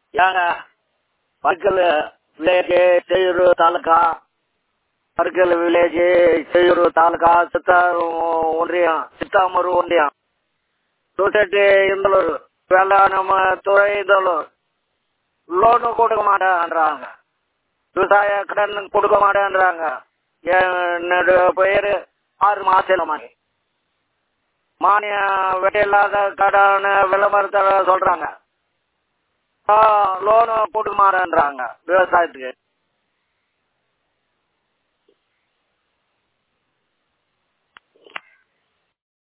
ஏங்க Parkal village Cheyyur taluka, Parkal village Cheyyur taluka, Chithamur ஒன்றியம், society Indalur, வேளாண் துறை இந்தலூர். லோனு கொடுக்க மாட்டேன்றாங்க, விவசாய கடன் கொடுக்க மாட்டேன்றாங்க. என்னுடைய பெயர் 6 மாசம் மானியம் வெட்ட இல்லாத கடன் விளம்பரத்தை சொல்றாங்க. லோனு கொடுக்க மாட்டேன்றாங்க விவசாயத்துக்கு.